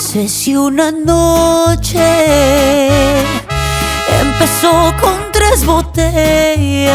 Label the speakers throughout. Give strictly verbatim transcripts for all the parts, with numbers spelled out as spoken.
Speaker 1: sé si una noche empezó con tres botellas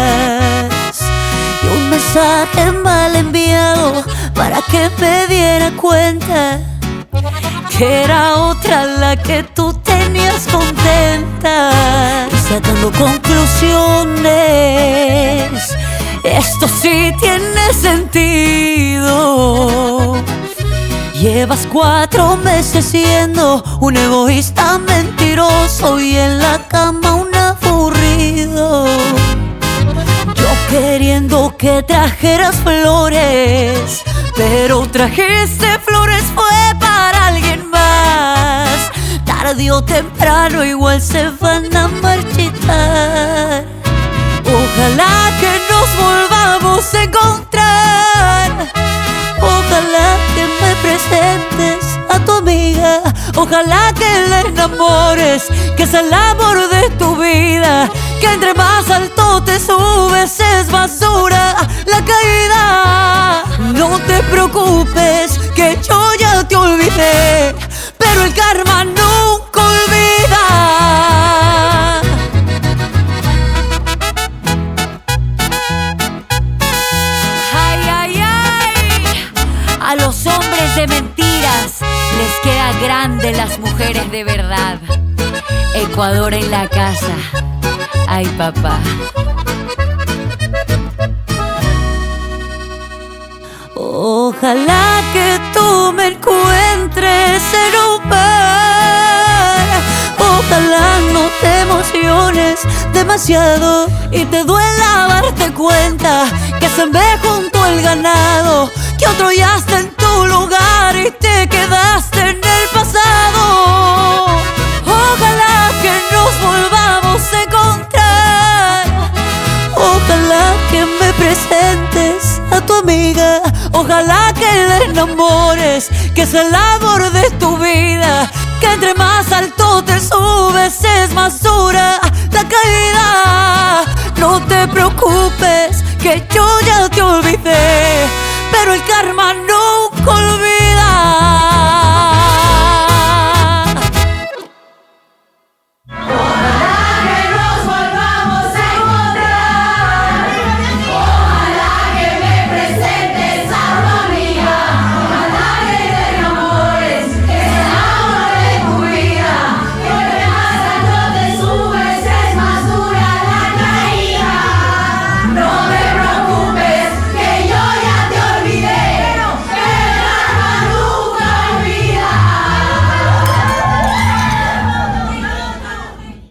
Speaker 1: y un mensaje mal enviado para que me diera cuenta que era otra la que tú tenías contenta. Y sacando conclusiones, esto sí tiene sentido. Llevas cuatro meses siendo un egoísta mentiroso y en la cama un aburrido. Yo queriendo que trajeras flores, pero trajiste flores fue para alguien más. Tarde o temprano igual se van a marchitar. Ojalá que nos volvamos a encontrar. Ojalá que me presentes a tu amiga. Ojalá que la enamores, que es el amor de tu vida. Que entre más alto te subes es más dura la caída. No te preocupes que yo ya te olvidé, pero el karma nunca olvida. Ay, ay, ay. A los hombres de mentiras les queda grande las mujeres de verdad. Ecuador en la casa. Ay, papá. Ojalá que tú me encuentres en un bar. Ojalá no te emociones demasiado y te duela darte cuenta que se me juntó el ganado, que otro ya está en tu lugar y te quedaste en el pasado. Ojalá que nos volvamos a encontrar. Ojalá que me presentes a tu amiga. Ojalá que la enamores, que es el amor de tu vida. Que entre más alto te subes es más dura la caída. No te preocupes que yo ya te olvidé,